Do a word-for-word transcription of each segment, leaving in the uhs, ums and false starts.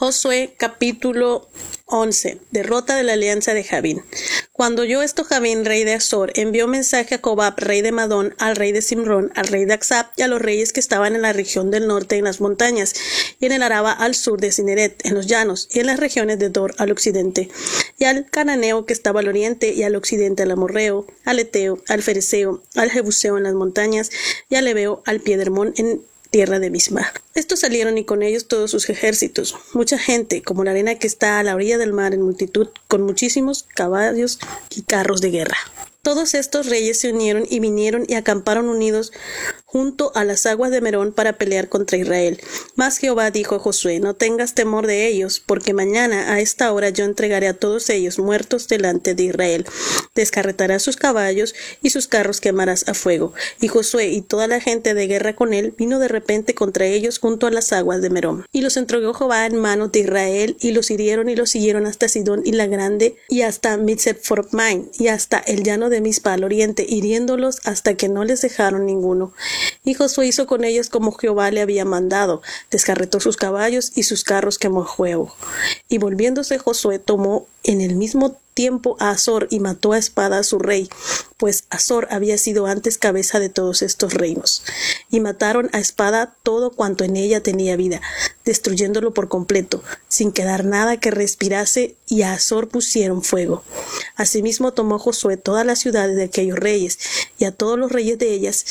Josué capítulo once. Derrota de la alianza de Javín. Cuando oyó esto Javín, rey de Azor, envió mensaje a Jobab, rey de Madón, al rey de Simrón, al rey de Aksab y a los reyes que estaban en la región del norte en las montañas, y en el Araba al sur de Cineret, en los llanos, y en las regiones de Dor al occidente, y al cananeo que estaba al oriente, y al occidente al amorreo, al eteo, al fereceo, al jebuseo en las montañas, y al ebeo al pie de Hermón en tierra de Misma. Estos salieron y con ellos todos sus ejércitos, mucha gente, como la arena que está a la orilla del mar en multitud, con muchísimos caballos y carros de guerra. Todos estos reyes se unieron y vinieron y acamparon unidos junto a las aguas de Merón para pelear contra Israel. Mas Jehová dijo a Josué: no tengas temor de ellos, porque mañana a esta hora yo entregaré a todos ellos muertos delante de Israel. Descarretarás sus caballos y sus carros quemarás a fuego. Y Josué y toda la gente de guerra con él vino de repente contra ellos junto a las aguas de Merón. Y los entregó Jehová en manos de Israel, y los hirieron y los siguieron hasta Sidón y la Grande, y hasta Mitzeph-Formaim, y hasta el llano de Mispa al oriente, hiriéndolos hasta que no les dejaron ninguno. Y Josué hizo con ellos como Jehová le había mandado, descarretó sus caballos y sus carros quemó a fuego. Y volviéndose Josué tomó en el mismo tiempo a Azor y mató a espada a su rey, pues Azor había sido antes cabeza de todos estos reinos. Y mataron a espada todo cuanto en ella tenía vida, destruyéndolo por completo, sin quedar nada que respirase, y a Azor pusieron fuego. Asimismo tomó Josué todas las ciudades de aquellos reyes, y a todos los reyes de ellas,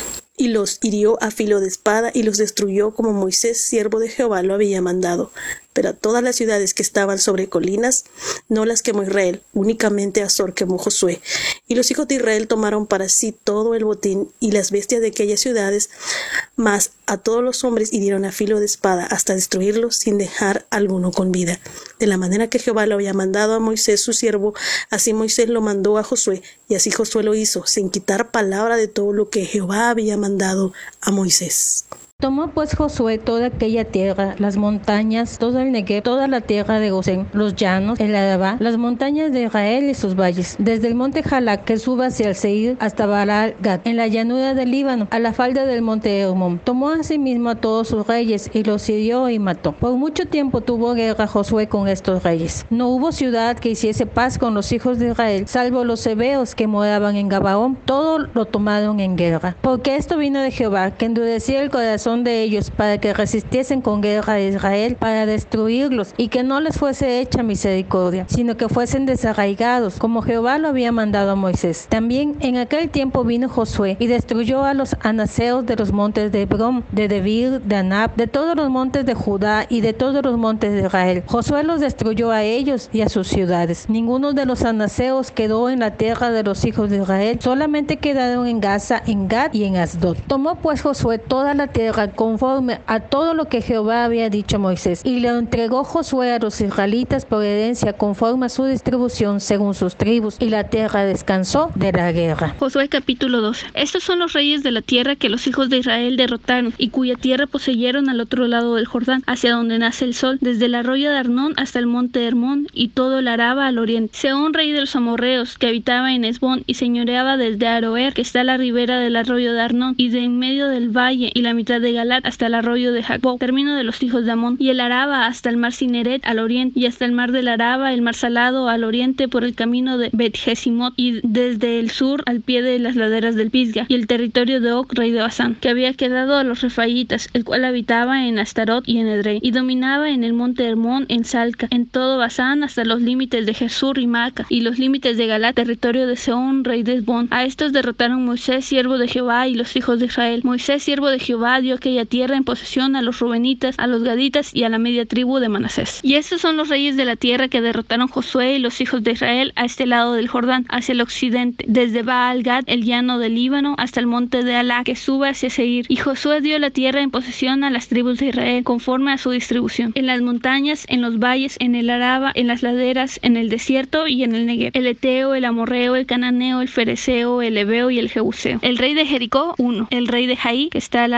y los hirió a filo de espada y los destruyó como Moisés, siervo de Jehová, lo había mandado. Pero a todas las ciudades que estaban sobre colinas no las quemó Israel, únicamente a Azor quemó Josué. Y los hijos de Israel tomaron para sí todo el botín y las bestias de aquellas ciudades, mas a todos los hombres hirieron a filo de espada hasta destruirlos sin dejar alguno con vida. De la manera que Jehová lo había mandado a Moisés su siervo, así Moisés lo mandó a Josué, y así Josué lo hizo, sin quitar palabra de todo lo que Jehová había mandado a Moisés. Tomó pues Josué toda aquella tierra, las montañas, todo el Negev, toda la tierra de Gosén, los llanos, el Arabá, las montañas de Israel y sus valles, desde el monte Jalac que sube hacia el Seir hasta Baal-Gad, en la llanura del Líbano, a la falda del monte Hermón. Tomó asimismo a todos sus reyes y los hirió y mató. Por mucho tiempo tuvo guerra Josué con estos reyes. No hubo ciudad que hiciese paz con los hijos de Israel, salvo los hebeos que moraban en Gabaón, todo lo tomaron en guerra. Porque esto vino de Jehová, que endurecía el corazón de ellos para que resistiesen con guerra a Israel para destruirlos, y que no les fuese hecha misericordia, sino que fuesen desarraigados, como Jehová lo había mandado a Moisés. También en aquel tiempo vino Josué y destruyó a los anaseos de los montes de Hebrón, de Debir, de Anab, de todos los montes de Judá y de todos los montes de Israel. Josué los destruyó a ellos y a sus ciudades. Ninguno de los anaseos quedó en la tierra de los hijos de Israel, solamente quedaron en Gaza, en Gad y en Asdod. Tomó pues Josué toda la tierra conforme a todo lo que Jehová había dicho a Moisés, y le entregó Josué a los israelitas por herencia conforme a su distribución según sus tribus, y la tierra descansó de la guerra. Josué capítulo doce. Estos son los reyes de la tierra que los hijos de Israel derrotaron, y cuya tierra poseyeron al otro lado del Jordán, hacia donde nace el sol, desde el arroyo de Arnón hasta el monte Hermón, y todo el Araba al oriente. Sehón, rey de los amorreos, que habitaba en Hesbón, y señoreaba desde Aroer, que está a la ribera del arroyo de Arnón, y de en medio del valle, y la mitad de Galat hasta el arroyo de Jacob, término de los hijos de Amón, y el Araba hasta el mar Cineret al oriente, y hasta el mar del Araba, el mar Salado al oriente por el camino de Bet-Jesimot, y desde el sur al pie de las laderas del Pisga, y el territorio de Og, rey de Basán, que había quedado a los refaitas, el cual habitaba en Astarot y en Edrei, y dominaba en el monte Hermón, en Salca, en todo Basán hasta los límites de Jesur y Maca, y los límites de Galat, territorio de Sehón, rey de Hesbón. A estos derrotaron Moisés, siervo de Jehová, y los hijos de Israel. Moisés, siervo de Jehová, dio aquella tierra en posesión a los rubenitas, a los gaditas y a la media tribu de Manasés. Y estos son los reyes de la tierra que derrotaron Josué y los hijos de Israel a este lado del Jordán, hacia el occidente, desde Baal-Gad, el llano del Líbano, hasta el monte de Alá, que sube hacia Seir. Y Josué dio la tierra en posesión a las tribus de Israel, conforme a su distribución, en las montañas, en los valles, en el Araba, en las laderas, en el desierto y en el Negev, el eteo, el amorreo, el cananeo, el fereceo, el ebeo y el jebuseo. El rey de Jericó, uno. El rey de Jaí, que está al lado de Bet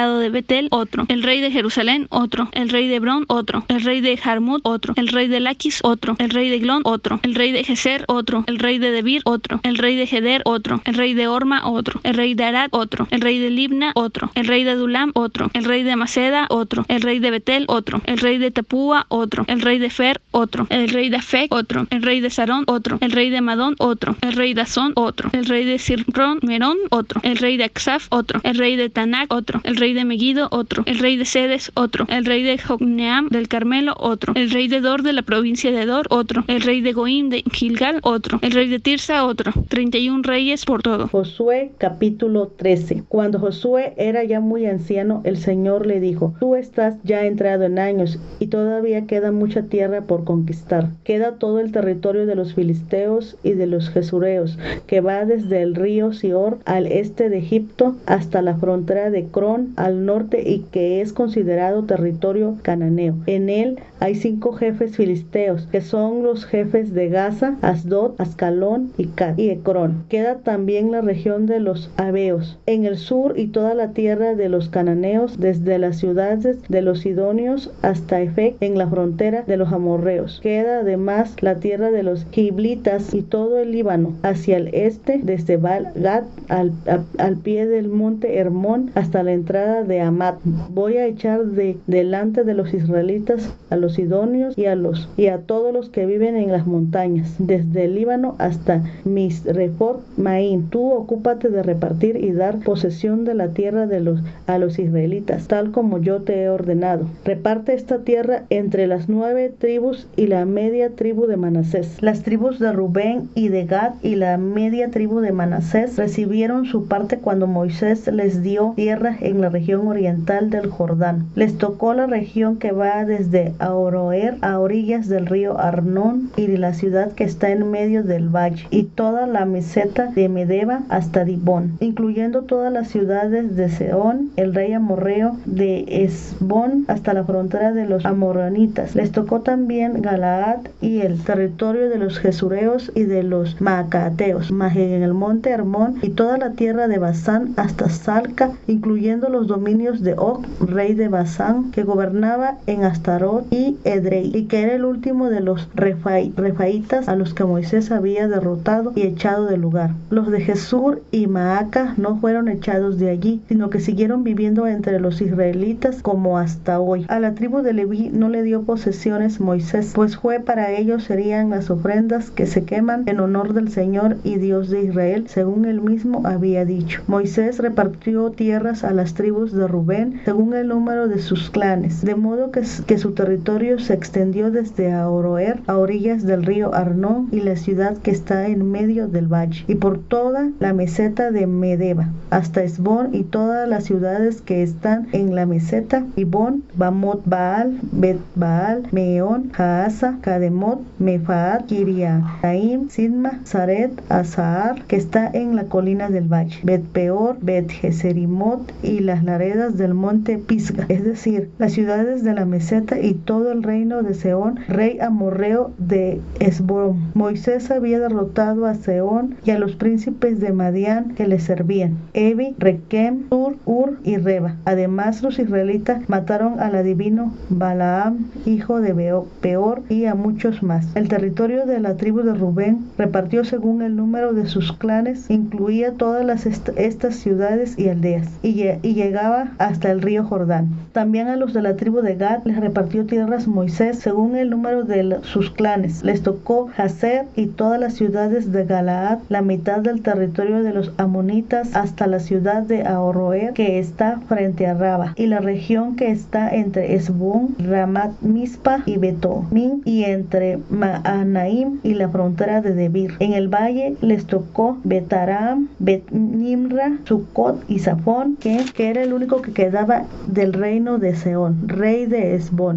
Betel, otro. El rey de Jerusalén, otro. El rey de Hebrón, otro. El rey de Jarmut, otro. El rey de Laquis, otro. El rey de Glón, otro. El rey de Geser, otro. El rey de Debir, otro. El rey de Geder, otro. El rey de Orma, otro. El rey de Arad, otro. El rey de Libna, otro. El rey de Adulam, otro. El rey de Maceda, otro. El rey de Betel, otro. El rey de Tapúa, otro. El rey de Fer, otro. El rey de Afec, otro. El rey de Sarón, otro. El rey de Madón, otro. El rey de Azón, otro. El rey de Sirrón, Merón, otro. El rey de Aksaf, otro. El rey de Tanac, otro. El rey de Megiddo, otro. El rey de Sedes, otro. El rey de Jocneam del Carmelo, otro. El rey de Dor de la provincia de Dor, otro. El rey de Goim de Gilgal, otro. El rey de Tirsa, otro. Treinta y un reyes por todo. Josué capítulo trece. Cuando Josué era ya muy anciano, el Señor le dijo: Tú estás ya entrado en años y todavía queda mucha tierra por conquistar. Queda todo el territorio de los filisteos y de los jesureos, que va desde el río Sior al este de Egipto hasta la frontera de Cron al norte, y que es considerado territorio cananeo. En él hay cinco jefes filisteos, que son los jefes de Gaza, Asdod, Ascalón y Cat y Ecrón. Queda también la región de los Abeos en el sur y toda la tierra de los cananeos, desde las ciudades de los sidonios hasta Efec en la frontera de los amorreos. Queda además la tierra de los giblitas y todo el Líbano hacia el este, desde Baal-Gad al, a, al pie del monte Hermón hasta la entrada de Amat. Voy a echar de delante de los israelitas a los sidonios y a los y a todos los que viven en las montañas, desde el Líbano hasta Misrefot Maín. Tú ocúpate de repartir y dar posesión de la tierra de los a los israelitas, tal como yo te he ordenado. Reparte esta tierra entre las nueve tribus y la media tribu de Manasés. Las tribus de Rubén y de Gad y la media tribu de Manasés recibieron su parte cuando Moisés les dio tierra en la región oriental del Jordán. Les tocó la región que va desde Aroer a orillas del río Arnón y de la ciudad que está en medio del valle, y toda la meseta de Medeba hasta Dibón, incluyendo todas las ciudades de Seón, el rey amorreo, de Esbón hasta la frontera de los amorronitas. Les tocó también Galaad y el territorio de los jesureos y de los maacateos, en el monte Hermón y toda la tierra de Basán hasta Salca, incluyendo los dominios de Og, rey de Basán, que gobernaba en Astarot y Edrei, y que era el último de los refai, refaitas a los que Moisés había derrotado y echado del lugar. Los de Jesur y Maaca no fueron echados de allí, sino que siguieron viviendo entre los israelitas como hasta hoy. A la tribu de Leví no le dio posesiones Moisés, pues fue para ellos serían las ofrendas que se queman en honor del Señor y Dios de Israel, según él mismo había dicho. Moisés repartió tierras a las tribus de Rubén según el número de sus clanes, de modo que, que su territorio se extendió desde Aroer a orillas del río Arnón y la ciudad que está en medio del valle, y por toda la meseta de Medeba hasta Esbón y todas las ciudades que están en la meseta: Ibón, Bamot Baal, Bet Baal, Meón, Jaasa, Kademot, Mefaat, Kiriataim, Sidma, Saret, Azahar, que está en la colina del valle, Bet Peor, Bet Geserimot y las laredas del monte Pisga, es decir, las ciudades de la meseta y todo el reino de Seón, rey amorreo de Esbón. Moisés había derrotado a Seón y a los príncipes de Madián que le servían, Evi, Requem, Sur, Ur y Reba. Además, los israelitas mataron al adivino Balaam, hijo de Peor, y a muchos más. El territorio de la tribu de Rubén, repartió según el número de sus clanes, incluía todas las est estas ciudades y aldeas, y, y llegaba hasta el río Jordán. También a los de la tribu de Gad les repartió tierras Moisés según el número de sus clanes. Les tocó Jazer y todas las ciudades de Galaad, la mitad del territorio de los amonitas hasta la ciudad de Aroer, que está frente a Raba, y la región que está entre Esbón, Ramat Mispa y Betomín, y entre Maanaim y la frontera de Debir. En el valle les tocó Betaram, Bet-Nimra, Sucot y Safón, que, que era el único que quedaba del reino de Seón, rey de Esbón. Así que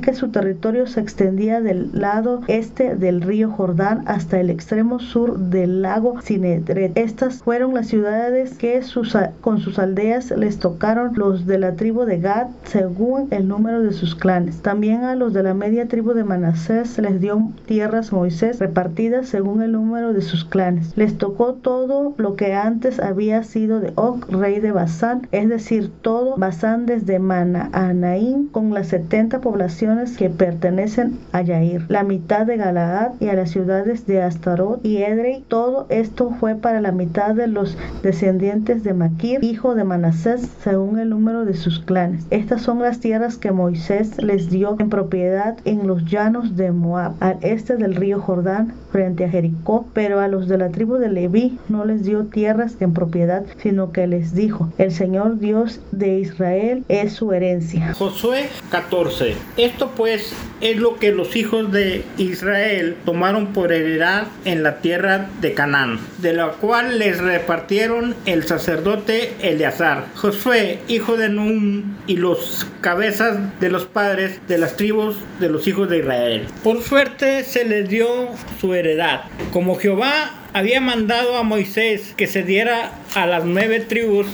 que su territorio se extendía del lado este del río Jordán hasta el extremo sur del lago Cinedret. Estas fueron las ciudades que sus, con sus aldeas les tocaron los de la tribu de Gad según el número de sus clanes. También a los de la media tribu de Manasés les dio tierras Moisés repartidas según el número de sus clanes. Les tocó todo lo que antes había sido de Og, rey de Basán, es decir, todo Basán desde Manaanaim, con las setenta poblaciones que pertenecen a Yair, la mitad de Galaad y a las ciudades de Astarot y Edrei. Todo esto fue para la mitad de los descendientes de Maquir, hijo de Manasés, según el número de sus clanes. Estas son las tierras que Moisés les dio en propiedad en los llanos de Moab, al este del río Jordán, frente a Jericó, pero a los de la tribu de Leví no les dio tierras en propiedad, sino que les dijo: el Señor Dios de Israel es su herencia. Josué catorce. Esto pues es lo que los hijos de Israel tomaron por heredad en la tierra de Canaán, de la cual les repartieron el sacerdote Eleazar, Josué, hijo de Nun, y los cabezas de los padres de las tribus de los hijos de Israel. Por suerte se les dio su heredad, como Jehová había mandado a Moisés que se diera a las nueve tribus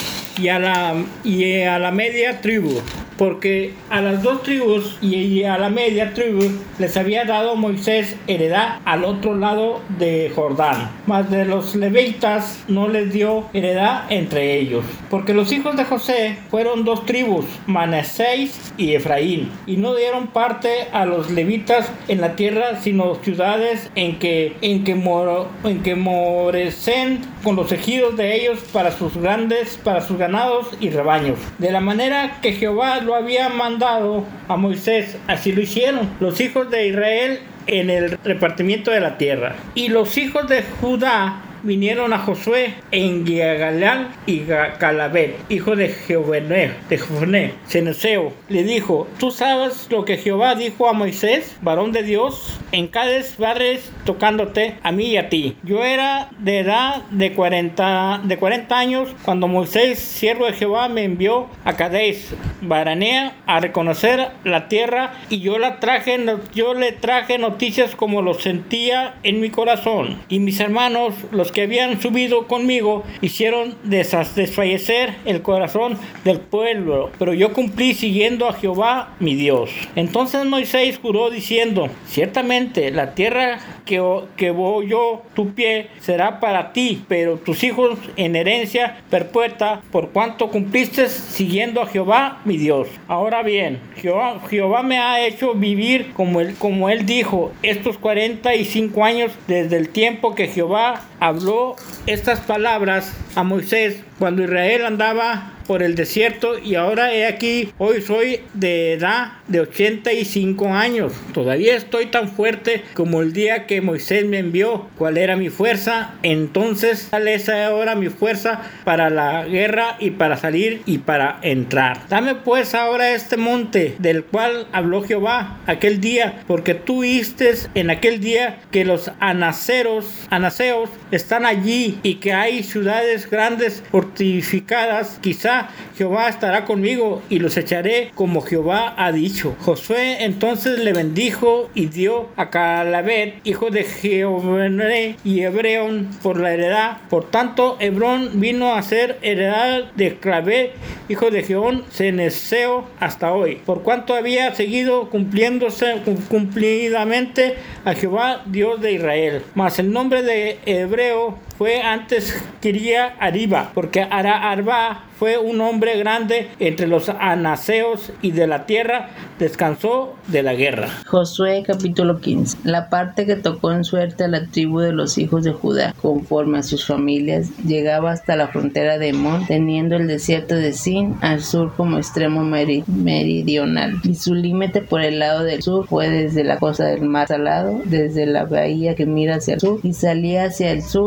y a la, y a la media tribu, porque a las dos tribus y a la media tribu les había dado Moisés heredad al otro lado de Jordán, mas de los levitas no les dio heredad entre ellos, porque los hijos de José fueron dos tribus, Manasés y Efraín, y no dieron parte a los levitas en la tierra, sino ciudades en que en que, moro, en que morecen con los ejidos de ellos para sus grandes, para sus ganados y rebaños, de la manera que Jehová lo había mandado a Moisés. Así lo hicieron los hijos de Israel en el repartimiento de la tierra. Y los hijos de Judá vinieron a Josué en Gilgal y Calabet, hijo de Jehovene, de Jefoné, Ceneseo, le dijo: ¿tú sabes lo que Jehová dijo a Moisés, varón de Dios, en Cades Barres, tocándote a mí y a ti? Yo era de edad de cuarenta, de cuarenta años cuando Moisés, siervo de Jehová, me envió a Cades Baranea a reconocer la tierra, y yo la traje, yo le traje noticias como lo sentía en mi corazón. Y mis hermanos, los que habían subido conmigo, hicieron desfallecer el corazón del pueblo, pero yo cumplí siguiendo a Jehová mi Dios. Entonces Moisés juró diciendo: ciertamente la tierra que, que voy yo tu pie será para ti, pero tus hijos en herencia perpetua, por cuanto cumpliste siguiendo a Jehová mi Dios. Ahora bien, Jehová, Jehová me ha hecho vivir como él, como él dijo, estos cuarenta y cinco años desde el tiempo que Jehová habló estas palabras a Moisés cuando Israel andaba por el desierto, y ahora he aquí, hoy soy de edad de ochenta y cinco años. Todavía estoy tan fuerte como el día que Moisés me envió. ¿Cuál era mi fuerza? Entonces, ¿cuál es ahora mi fuerza para la guerra y para salir y para entrar? Dame pues ahora este monte del cual habló Jehová aquel día, porque tú oíste en aquel día que los anaseros, anaseos están allí y que hay ciudades grandes fortificadas. Quizá Jehová estará conmigo y los echaré como Jehová ha dicho. Josué entonces le bendijo y dio a Calabet, hijo de Jehovene, y Hebreón por la heredad. Por tanto, Hebrón vino a ser heredad de Calabet, hijo de Jeón, Ceneseo, hasta hoy, por cuanto había seguido cumpliéndose cumplidamente a Jehová, Dios de Israel. Mas el nombre de hebreo fue antes Kiria Ariba, porque Ara Arba fue un hombre grande entre los anaseos, y de la tierra descansó de la guerra. Josué capítulo quince. La parte que tocó en suerte a la tribu de los hijos de Judá, conforme a sus familias, llegaba hasta la frontera de Emón, teniendo el desierto de Sin al sur como extremo meri- meridional. Y su límite por el lado del sur fue desde la costa del mar Salado, desde la bahía que mira hacia el sur, y salía hacia el sur de la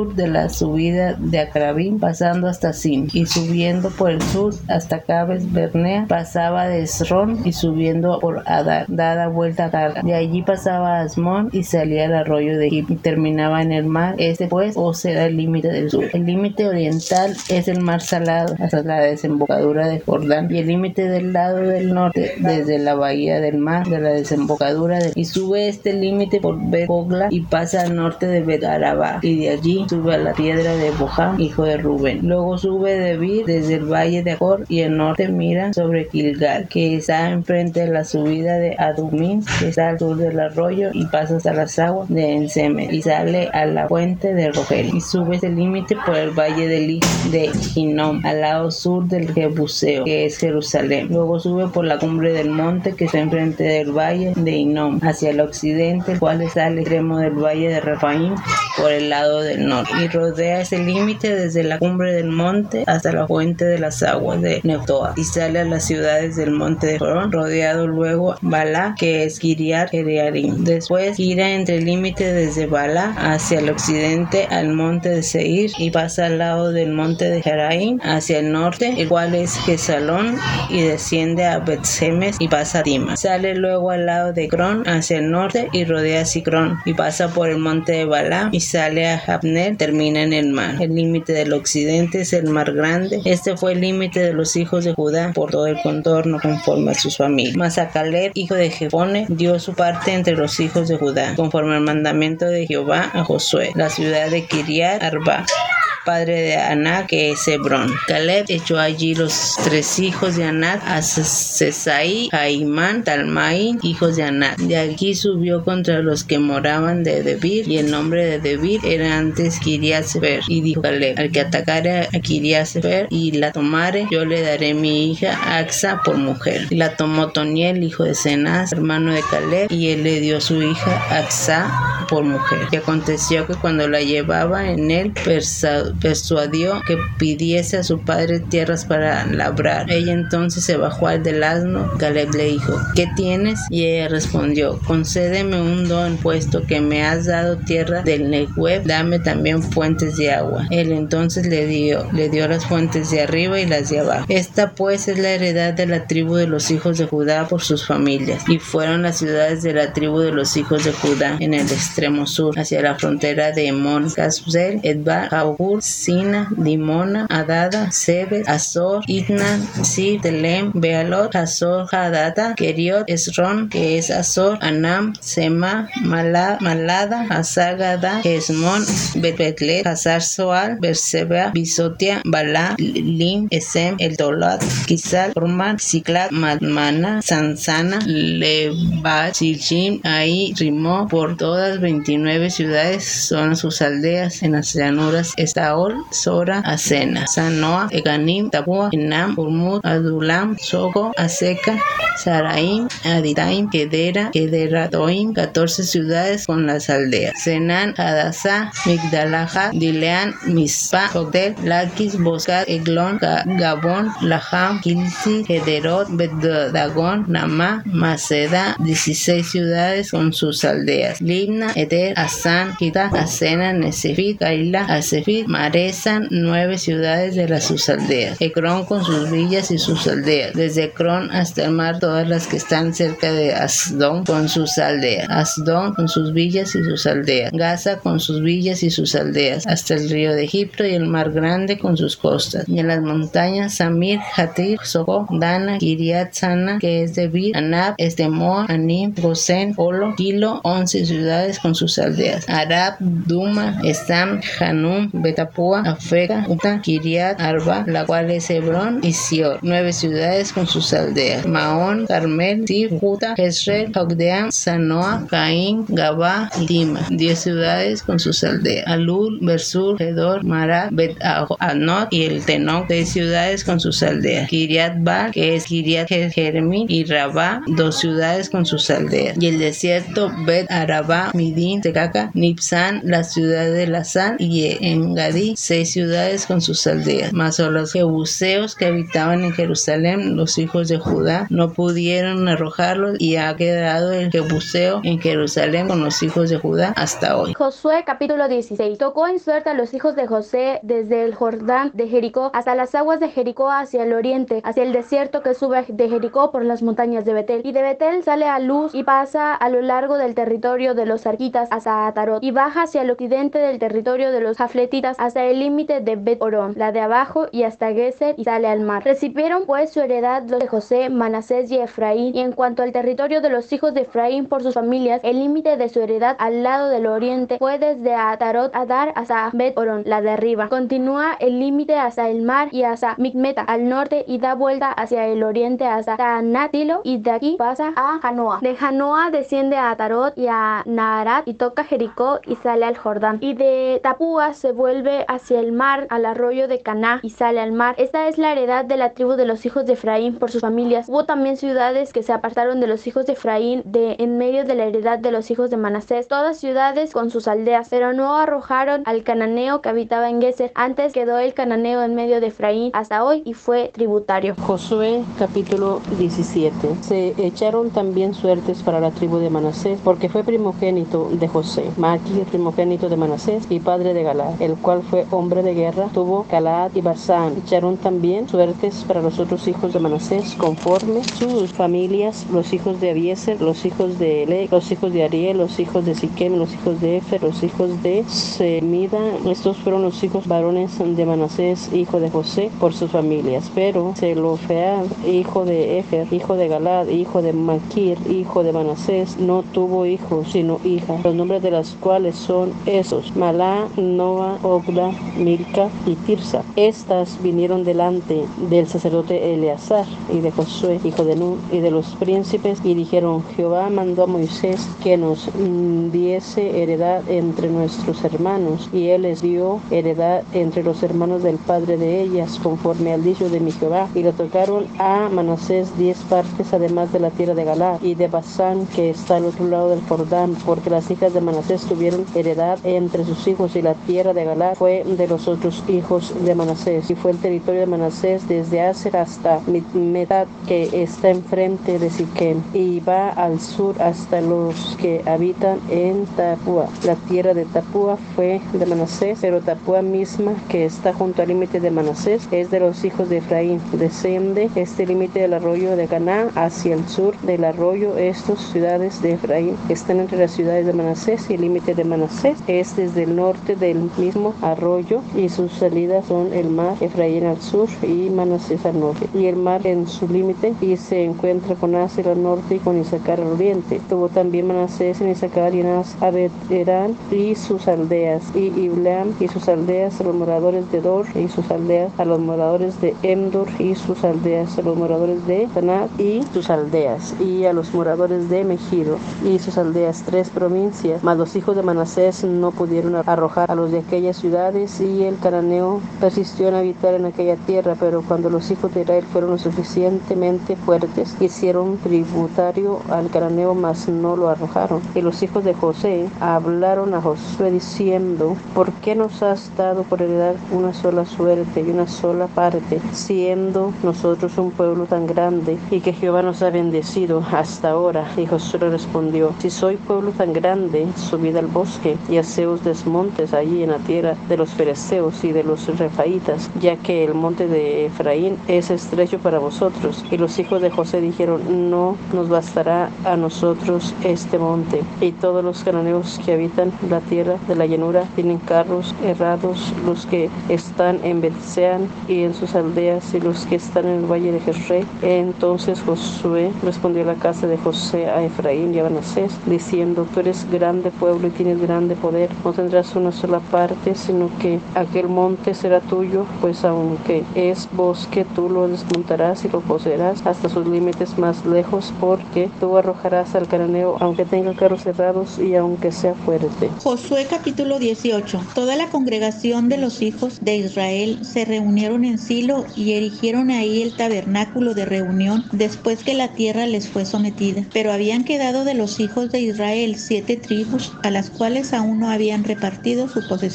la subida de Acrabín, pasando hasta Sin, y subiendo por el sur hasta Cabes Bernea, pasaba de Esrón y subiendo por Adar, dada vuelta a Gala. De allí pasaba a Asmón y salía al arroyo de Egipto y terminaba en el mar. Este pues o será el límite del sur. El límite oriental es el mar Salado hasta la desembocadura de Jordán, y el límite del lado del norte desde la bahía del mar de la desembocadura de, y sube este límite por Bet-Hogla y pasa al norte de Bet-Arabá, y de allí sube a la piedra de Boham, hijo de Rubén. Luego sube de Bir desde el valle de Acor y el norte mira sobre Gilgal, que está enfrente de la subida de Adumín, que está al sur del arroyo, y pasa hasta las aguas de Ensemet y sale a la fuente de Rogel, y sube ese límite por el valle de, Li, de Hinnom al lado sur del Jebuseo, que es Jerusalén. Luego sube por la cumbre del monte que está enfrente del valle de Hinnom hacia el occidente, el cual está al extremo del valle de Refaim por el lado del norte, y rodea ese límite desde la cumbre del monte hasta la fuente de las aguas de Neftoa, y sale a las ciudades del monte de Jorón, rodeado luego Balá, que es Kiriat Jearim. Después gira entre el límite desde Balá hacia el occidente al monte de Seir, y pasa al lado del monte de Jeraim hacia el norte, el cual es Gesalón, y desciende a Bet-Semes y pasa a Tima. Sale luego al lado de Cron hacia el norte y rodea Sicrón, y pasa por el monte de Balá y sale a Jabner, termina en el mar. El límite del occidente es el mar grande. Este fue el límite de los hijos de Judá por todo el contorno conforme a sus familias. Mas a Caleb, hijo de Jefone, dio su parte entre los hijos de Judá, conforme al mandamiento de Jehová a Josué, la ciudad de Kiriat Arba, padre de Anac, que es Hebrón. Caleb echó allí los tres hijos de Anac, a Sesai, Jaimán, Talmai, hijos de Anac. De aquí subió contra los que moraban de Debir, y el nombre de Debir era antes Kiriat Sefer. Y dijo Caleb: al que atacare a Kiriat Sefer y la tomare, yo le daré mi hija Axa por mujer. Y la tomó Toniel, hijo de Cenaz, hermano de Caleb, y él le dio su hija Axa por mujer. Y aconteció que cuando la llevaba en él, persa persuadió que pidiese a su padre tierras para labrar. Ella entonces se bajó al del asno. Caleb le dijo: ¿qué tienes? Y ella respondió: concédeme un don, puesto que me has dado tierra del Negev, dame también fuentes de agua. Él entonces le dio, le dio las fuentes de arriba y las de abajo. Esta pues es la heredad de la tribu de los hijos de Judá por sus familias. Y fueron las ciudades de la tribu de los hijos de Judá en el extremo sur, hacia la frontera de Emón, Casbzel, Edbar, Jabur, Sina, Dimona, Adada, Sebet, Azor, Itnan, Sib, Telem, Bealot, Hazor, Hadata, Keriot, Esron, que es Azor, Anam, Sema, Malada, Malada, Hazagada, Hesmon, Betbetlet, Hazar Soal, Berseba, Bisotia, Bala, Lim, Esem, El Tolat, Kisal, Orman, Siklat, Madmana, Sansana, Leba, Silchim, Ahí, Rimó, por todas veintinueve ciudades son sus aldeas en las llanuras Estaol, Sora, Asena, Sanoa, Eganim, Tapua, Enam, Urmut, Adulam, Sogo, Aseca, Saraim, Aditaim, Kedera, Kederatoim, catorce ciudades con las aldeas. Senan, Hadasá, Migdalaja, Dilean, Mispa, Jogdel, Lakis, Boscat, Eglon, Gabón, Laham, Kilsi, Gederot, Betdagón, Namá, Maceda, dieciséis ciudades con sus aldeas. Libna, Eder, Asán, Gita, Asena, Nesefit, Kaila, Asefit, Maresan, nueve ciudades de las sus aldeas. Ecrón con sus villas y sus aldeas. Desde Ecrón hasta el mar, todas las que están cerca de Asdón con sus aldeas. Asdón con sus villas y sus aldeas. Gaza con sus villas y sus aldeas. Hasta el río de Egipto y el mar grande con sus costas. Y en las montañas, Samir, Hatir, Soco, Dana, Kiriat Sana, que es de Bir, Anab, Estemoa, Anim, Gosén, Olo, Kilo, once ciudades con sus aldeas. Arab, Duma, Estam, Hanum, Betapúa, Afeca, Uta, Kiriat, Arba, la cual es Hebrón, y Sior, nueve ciudades con sus aldeas. Maón, Carmel, Sif, Juta, Jezreel, Jogdeam, Sanoa, Caín, Gabá y Tima, diez ciudades con sus aldeas. Alul, Bersur, Gedor, Mara, Bet Anot y el Tenoc, seis ciudades con sus aldeas. Kiriat Bar, que es Kiriat Jeremín, y Rabá, dos ciudades con sus aldeas. Y el desierto, Bet Arabá, Midín, Tecaca, Nipsan, la ciudad de la sal, y Engadí allí seis ciudades con sus aldeas. Mas a los jebuseos que habitaban en Jerusalén, los hijos de Judá, no pudieron arrojarlos, y ha quedado el jebuseo en Jerusalén con los hijos de Judá hasta hoy. Josué capítulo dieciséis. Tocó en suerte a los hijos de José desde el Jordán de Jericó hasta las aguas de Jericó hacia el oriente, hacia el desierto que sube de Jericó por las montañas de Betel. Y de Betel sale a luz y pasa a lo largo del territorio de los arquitas hasta Atarot, y baja hacia el occidente del territorio de los jafletitas hasta el límite de Bet-Orón, la de abajo, y hasta Geser, y sale al mar. Recibieron pues su heredad los de José, Manasés y Efraín. Y en cuanto al territorio de los hijos de Efraín por sus familias, el límite de su heredad al lado del oriente fue desde Atarot Adar hasta Bet-Orón, la de arriba. Continúa el límite hasta el mar y hasta Micmeta al norte, y da vuelta hacia el oriente hasta Taanatilo, y de aquí pasa a Janoa. De Janoa desciende a Atarot y a Naharat, y toca Jericó y sale al Jordán. Y de Tapúa se vuelve hacia el mar al arroyo de Caná y sale al mar. Esta es la heredad de la tribu de los hijos de Efraín por sus familias. Hubo también ciudades que se apartaron de los hijos de Efraín de en medio de la heredad de los hijos de Manasés, todas ciudades con sus aldeas, pero no arrojaron al cananeo que habitaba en Geser. Antes quedó el cananeo en medio de Efraín hasta hoy y fue tributario. Josué capítulo diecisiete. Se echaron también suertes para la tribu de Manasés, porque fue primogénito de José, Maquir, primogénito de Manasés y padre de Galaad, el cual fue hombre de guerra, tuvo Galaad y Basán. Echaron también suertes para los otros hijos de Manasés, conforme sus familias, los hijos de Abieser, los hijos de Elec, los hijos de Ariel, los hijos de Siquem, los hijos de Efer, los hijos de Semida. Estos fueron los hijos varones de Manasés, hijo de José, por sus familias. Pero Zelofead, hijo de Efer, hijo de Galaad, hijo de Maquir, hijo de Manasés, no tuvo hijos, sino hijas, los nombres de las cuales son esos: Malá, Noa, Ogda, Milca y Tirsa. Estas vinieron delante del sacerdote Eleazar y de Josué, hijo de Nun, y de los príncipes, y dijeron: Jehová mandó a Moisés que nos mm, diese heredad entre nuestros hermanos, y él les dio heredad entre los hermanos del padre de ellas, conforme al dicho de mi Jehová. Y le tocaron a Manasés diez partes, además de la tierra de Galaad y de Basán, que está al otro lado del Jordán, porque las hijas de Manasés tuvieron heredad entre sus hijos, y la tierra de Galaad fue de los otros hijos de Manasés. Y fue el territorio de Manasés desde Aser hasta Micmetat, que está enfrente de Siquem, y va al sur hasta los que habitan en Tapúa. La tierra de Tapúa fue de Manasés, pero Tapúa misma, que está junto al límite de Manasés, es de los hijos de Efraín. Desciende este límite del arroyo de Caná hacia el sur del arroyo. Estas ciudades de Efraín están entre las ciudades de Manasés, y el límite de Manasés es desde el norte del mismo arroyo, y sus salidas son el mar, Efraín al sur y Manasés al norte, y el mar en su límite, y se encuentra con Aser al norte y con Isaacar al oriente. Tuvo también Manasés en Isaacar y en Abed-Erán y sus aldeas, y Ibleam y sus aldeas, a los moradores de Dor y sus aldeas, a los moradores de Endor y sus aldeas, a los moradores de Tanat y sus aldeas, y a los moradores de Megiddo y sus aldeas, tres provincias. Mas los hijos de Manasés no pudieron arrojar a los de aquellas ciudades, y el cananeo persistió en habitar en aquella tierra. Pero cuando los hijos de Israel fueron lo suficientemente fuertes, hicieron tributario al cananeo, mas no lo arrojaron. Y los hijos de José hablaron a Josué diciendo: ¿por qué nos has dado por heredad una sola suerte y una sola parte, siendo nosotros un pueblo tan grande, y que Jehová nos ha bendecido hasta ahora? Y Josué le respondió: si soy pueblo tan grande, subid al bosque y haceos desmontes allí en la tierra de los fereceos y de los refaitas, ya que el monte de Efraín es estrecho para vosotros. Y los hijos de José dijeron: no nos bastará a nosotros este monte. Y todos los cananeos que habitan la tierra de la llanura tienen carros errados, los que están en Betseán y en sus aldeas, y los que están en el valle de Jezreel. Entonces Josué respondió a la casa de José, a Efraín y a Manasés, diciendo: tú eres grande pueblo y tienes grande poder, no tendrás una sola parte, sino que aquel monte será tuyo, pues aunque es bosque, tú lo desmontarás y lo poseerás hasta sus límites más lejos, porque tú arrojarás al cananeo, aunque tenga carros cerrados y aunque sea fuerte. Josué capítulo dieciocho. Toda la congregación de los hijos de Israel se reunieron en Silo y erigieron ahí el tabernáculo de reunión después que la tierra les fue sometida. Pero habían quedado de los hijos de Israel siete tribus, a las cuales aún no habían repartido su posesión. Y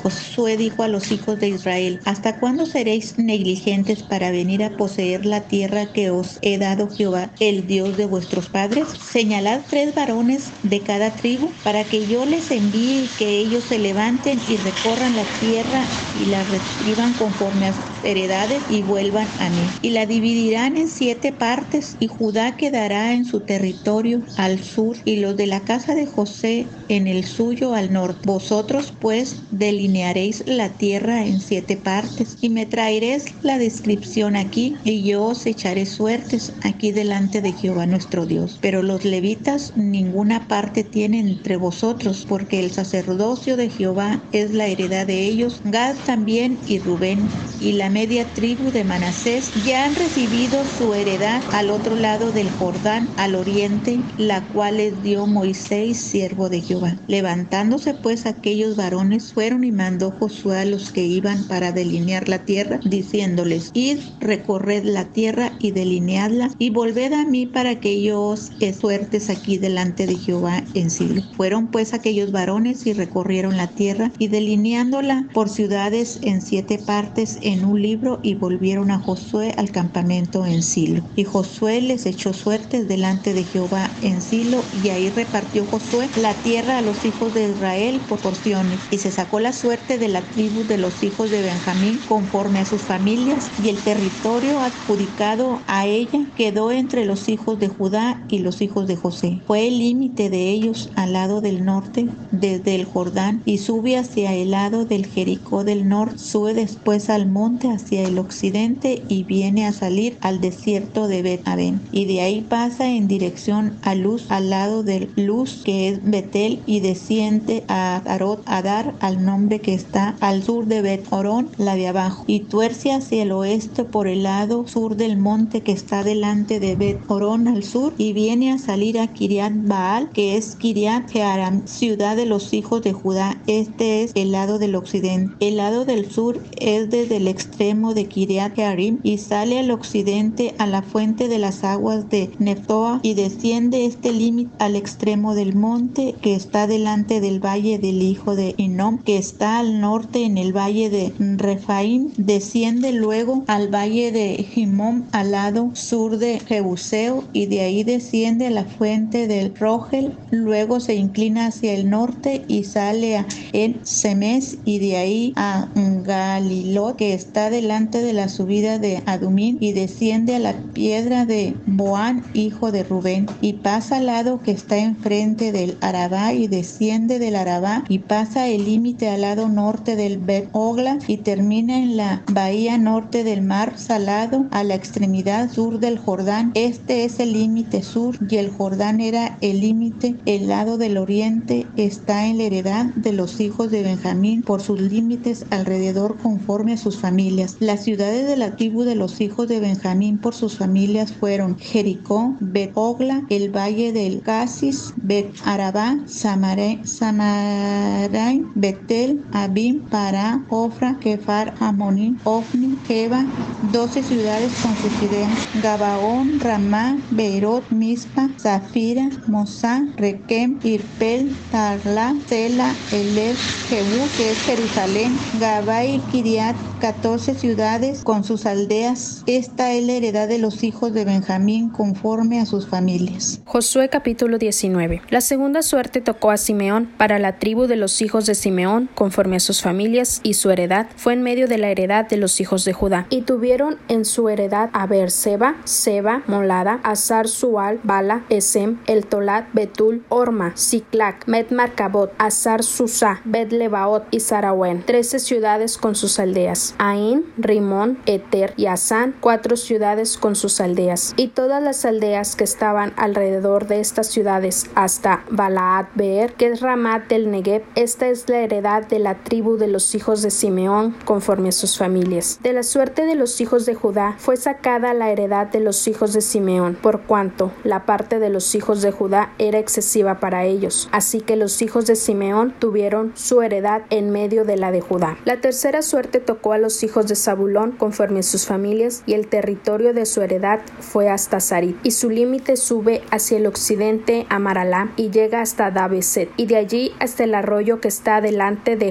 Josué dijo a los hijos de Israel: ¿Hasta cuándo seréis negligentes para venir a poseer la tierra que os he dado Jehová, el Dios de vuestros padres? Señalad tres varones de cada tribu para que yo les envíe y que ellos se levanten y recorran la tierra y la retriban conforme a sus heredades y vuelvan a mí. Y la dividirán en siete partes, y Judá quedará en su territorio al sur, y los de la casa de José en el suyo al norte. Vosotros pues delinearéis la tierra en siete partes, y me traeréis la descripción aquí, y yo os echaré suertes aquí delante de Jehová nuestro Dios. Pero los levitas ninguna parte tienen entre vosotros, porque el sacerdocio de Jehová es la heredad de ellos. Gad también y Rubén y la media tribu de Manasés ya han recibido su heredad al otro lado del Jordán, al oriente, la cual les dio Moisés, siervo de Jehová. Levantándose pues aquellos varones, fueron y mandó Josué a los que iban para delinear la tierra, diciéndoles: id, recorred la tierra y delineadla, y volved a mí para que yo os dé suertes aquí delante de Jehová en Silo. Fueron pues aquellos varones y recorrieron la tierra, y delineándola por ciudades en siete partes en un libro, y volvieron a Josué al campamento en Silo. Y Josué les echó suertes delante de Jehová en Silo, y ahí repartió Josué la tierra a los hijos de Israel por porciones, y se sacó la suerte de la tribu de los hijos de Benjamín conforme a sus familias, y el territorio adjudicado a ella quedó entre los hijos de Judá y los hijos de José. Fue el límite de ellos al lado del norte, desde el Jordán, y sube hacia el lado del Jericó del norte, sube después al monte hacia el occidente, y viene a salir al desierto de Bet-Aven, y de ahí pasa en dirección a Luz, al lado del Luz, que es Betel, y desciende a Arot Adar, al nombre que está al sur de Bet-Orón, la de abajo, y tuerce hacia el oeste por el lado sur del monte que está delante de Bet-Orón al sur, y viene a salir a Kiriat Baal, que es Kiriat Jearim, ciudad de los hijos de Judá. Este es el lado del occidente. El lado del sur es desde el extremo de Kiriat Jearim y sale al occidente a la fuente de las aguas de Neftoa, y desciende este límite al extremo del monte que está delante del valle del hijo de Hinnom, que está al norte en el valle de Refaim. Desciende luego al valle de Himom al lado sur de Jebuseo, y de ahí desciende a la fuente del Rogel. Luego se inclina hacia el norte y sale a En Semes, y de ahí a Galilot, que está delante de la subida de Adumín, y desciende a la piedra de Boán, hijo de Rubén, y pasa al lado que está enfrente del Arabá, y desciende del Arabá y pasa el límite al lado norte del Bet Ogla, y termina en la bahía norte del mar Salado, a la extremidad sur del Jordán. Este es el límite sur, y el Jordán era el límite. El lado del oriente está en la heredad de los hijos de Benjamín por sus límites alrededor conforme a sus familias. Las ciudades de la tribu de los hijos de Benjamín por sus familias fueron Jericó, Bet Ogla, el valle del Casis, Bet Arabá, Samaraim, Betel, Abim, Pará, Ofra, Kefar, Amonim, Ofni, Geba, doce ciudades con sus ciudades: Gabaón, Ramá, Beirot, Mispa, Zafira, Mosá, Requem, Irpel, Tarla, Sela, Elef, Jebú, que es Jerusalén, Gabá y Kiriat, catorce ciudades con sus aldeas. Esta es la heredad de los hijos de Benjamín conforme a sus familias. Josué capítulo diecinueve. La segunda suerte tocó a Simeón. Para la tribu de los hijos de Simeón, conforme a sus familias y su heredad, fue en medio de la heredad de los hijos de Judá. Y tuvieron en su heredad a Beerseba, Seba, Molada, Azar Sual, Bala, Esem, El Tolat, Betul, Orma, Siclac, Metmarcabot, Azar Susá, Bet-Lebaot y Sarawen, trece ciudades con sus aldeas: Ain, Rimón, Eter y Asán, cuatro ciudades con sus aldeas. Y todas las aldeas que estaban alrededor de estas ciudades hasta Balaat Beer, que es Ramat del Negev. Esta es la heredad de la tribu de los hijos de Simeón conforme a sus familias. De la suerte de los hijos de Judá fue sacada la heredad de los hijos de Simeón, por cuanto la parte de los hijos de Judá era excesiva para ellos. Así que los hijos de Simeón tuvieron su heredad en medio de la de Judá. La tercera suerte tocó a los hijos de Zabulón conforme a sus familias, y el territorio de su heredad fue hasta Sarit, y su límite sube hacia el occidente a Maralá y llega hasta Dabeset, y de allí hasta el arroyo que está delante de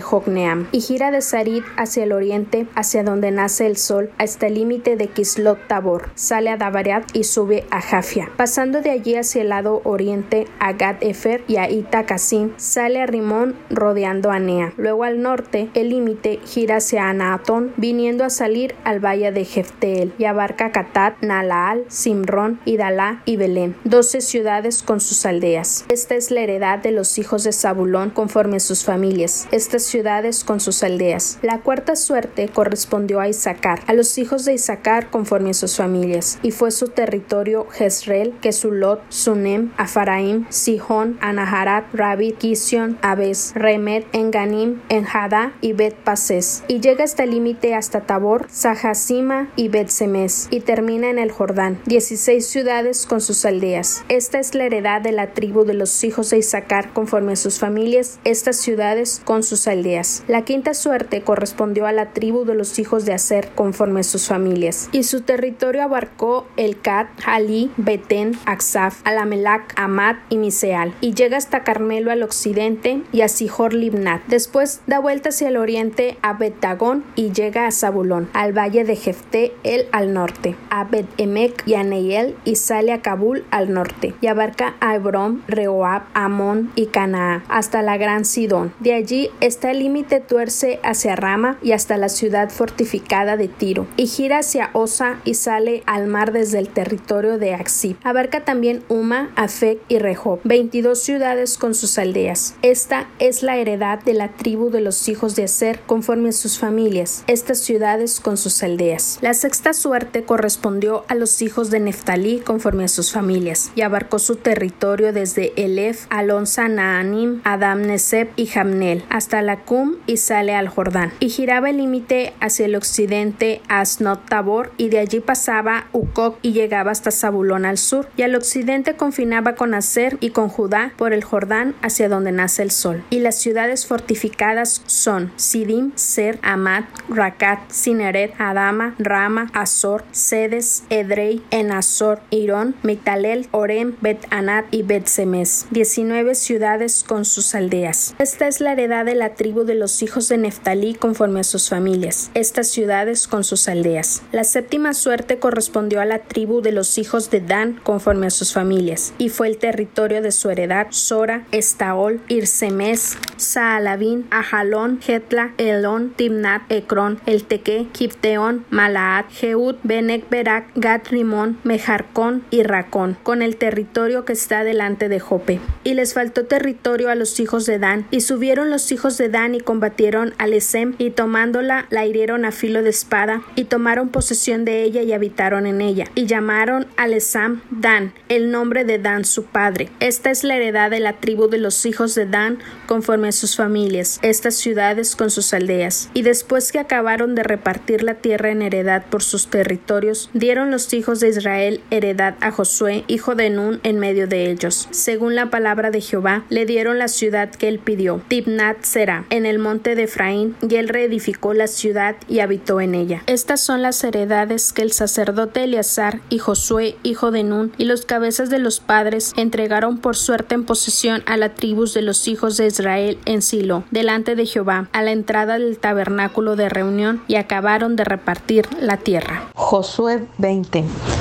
Jocneam, y gira de Sarid hacia el oriente, hacia donde nace el sol, hasta el límite de Kislot Tabor. Sale a Dabarat y sube a Jafia. Pasando de allí hacia el lado oriente a Gad Efer y a Ita Casim, sale a Rimón rodeando a Nea. Luego al norte, el límite gira hacia Anaatón, viniendo a salir al valle de Jefteel, y abarca Catat, Nalaal, Simrón, Idalá y Belén, doce ciudades con sus aldeas. Esta es la heredad de los hijos de Zabulón conforme a sus familias, estas ciudades con sus aldeas. La cuarta suerte correspondió a Isaacar, a los hijos de Isaacar conforme a sus familias, y fue su territorio Jezreel, Kesulot, Sunem, Afaraim, Sihón, Anaharat, Rabit, Kision, Abes, Remet, Enganim, Enjadá y Bet Pases, y llega hasta el límite hasta Tabor, Sajasima y Bet Semes, y termina en el Jordán, dieciséis ciudades con sus aldeas. Esta es la heredad de la tribu de los hijos de Isaacar conforme a sus familias, estas ciudades con sus aldeas. La quinta suerte correspondió a la tribu de los hijos de Aser conforme a sus familias, y su territorio abarcó Elcat, Jalí, Betén, Aksaf, Alamelac, Amad y Miseal, y llega hasta Carmelo al occidente y a Sihor Libnat. Después da vuelta hacia el oriente a Bet-Dagón y llega a Zabulón, al valle de Jefté el al norte, a Bet-Emek y a Neiel, y sale a Kabul al norte, y abarca a Hebrón, Rehoab, Amón y Canaá, hasta la gran Sidón. De allí está el límite tuerce hacia Rama y hasta la ciudad fortificada de Tiro, y gira hacia Osa y sale al mar desde el territorio de Axib. Abarca también Uma, Afec y Rehob, veintidós ciudades con sus aldeas. Esta es la heredad de la tribu de los hijos de Aser conforme a sus familias, estas ciudades con sus aldeas. La sexta suerte correspondió a los hijos de Neftalí conforme a sus familias, y abarcó su territorio desde Elef, Alonsa, Naanim, Adam Neseb y Jamnel, hasta Lacum, y sale al Jordán, y giraba el límite hacia el occidente a Asnot Tabor, y de allí pasaba Ucoc y llegaba hasta Zabulón al sur, y al occidente confinaba con Aser y con Judá por el Jordán hacia donde nace el sol. Y las ciudades fortificadas son Sidim, Ser, Amad, Racat, Cineret, Adama, Rama, Azor, Sedes, Edrei, Enazor, Irón, Migdalel, Orem, Bet-Anat y Bet-Semes, diecinueve ciudades con sus aldeas. Esta es la heredad de la tribu de los hijos de Neftalí conforme a sus familias, estas ciudades con sus aldeas. La séptima suerte correspondió a la tribu de los hijos de Dan conforme a sus familias, y fue el territorio de su heredad Sora, Estaol, Irsemes, Saalabín, Ajalón, Jetla, Elón, Timnat, Ecrón, Elteque, Kipteón, Malaat, Jeud, Benec, Berak, Gat, Rimón, Mejarcón y Racón, con el territorio que está delante de Jope. Y les faltó territorio a los hijos de Dan, y subieron los hijos de Dan y combatieron a Lesem, y tomándola la hirieron a filo de espada, y tomaron posesión de ella y habitaron en ella, y llamaron a Lesam Dan, el nombre de Dan su padre. Esta es la heredad de la tribu de los hijos de Dan conforme a sus familias, estas ciudades con sus aldeas. Y después que acabaron de repartir la tierra en heredad por sus territorios, dieron los hijos de Israel heredad a Josué, hijo de Nun, en medio de ellos. Según la palabra de Jehová, le dieron la ciudad que él pidió, Tibnat Será, en el monte de Efraín, y él reedificó la ciudad y habitó en ella. Estas son las heredades que el sacerdote Eleazar y Josué, hijo de Nun, y los cabezas de los padres entregaron por suerte en posesión a la tribus de los hijos de Israel en Silo, delante de Jehová, a la entrada del tabernáculo de reunión, y acabaron de repartir la tierra. Josué veinte.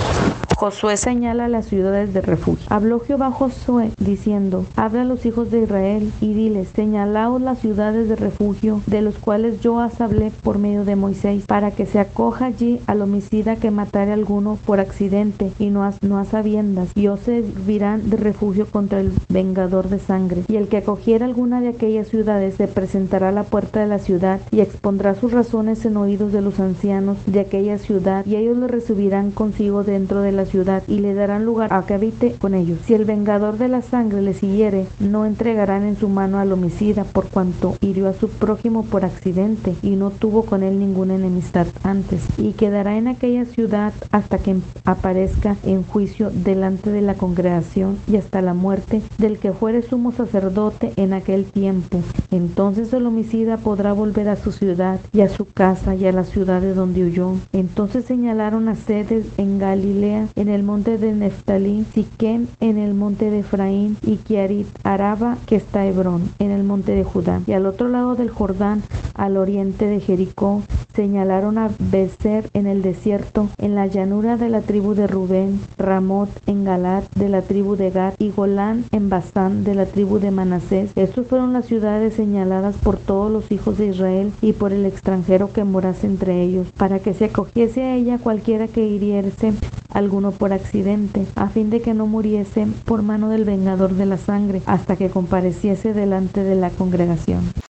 Josué señala las ciudades de refugio. Habló Jehová a Josué diciendo: habla a los hijos de Israel y diles: señalaos las ciudades de refugio, de los cuales yo os hablé por medio de Moisés, para que se acoja allí al homicida que matare a alguno por accidente y no a, no a sabiendas, y os servirán de refugio contra el vengador de sangre. Y el que acogiera alguna de aquellas ciudades se presentará a la puerta de la ciudad y expondrá sus razones en oídos de los ancianos de aquella ciudad, y ellos le recibirán consigo dentro de la ciudad y le darán lugar a que habite con ellos. Si el vengador de la sangre le siguiere, no entregarán en su mano al homicida, por cuanto hirió a su prójimo por accidente y no tuvo con él ninguna enemistad antes, y quedará en aquella ciudad hasta que aparezca en juicio delante de la congregación y hasta la muerte del que fuere sumo sacerdote en aquel tiempo. Entonces el homicida podrá volver a su ciudad y a su casa y a la ciudad de donde huyó. Entonces señalaron a Sedes en Galilea en el monte de Neftalí, Siquem en el monte de Efraín, y Kiarit Araba, que está Hebrón, en el monte de Judá. Y al otro lado del Jordán, al oriente de Jericó, señalaron a Bezer en el desierto, en la llanura de la tribu de Rubén, Ramot en Galad de la tribu de Gad, y Golán en Basán de la tribu de Manasés. Estas fueron las ciudades señaladas por todos los hijos de Israel y por el extranjero que morase entre ellos, para que se acogiese a ella cualquiera que hiriese alguno por accidente, a fin de que no muriese por mano del vengador de la sangre, hasta que compareciese delante de la congregación.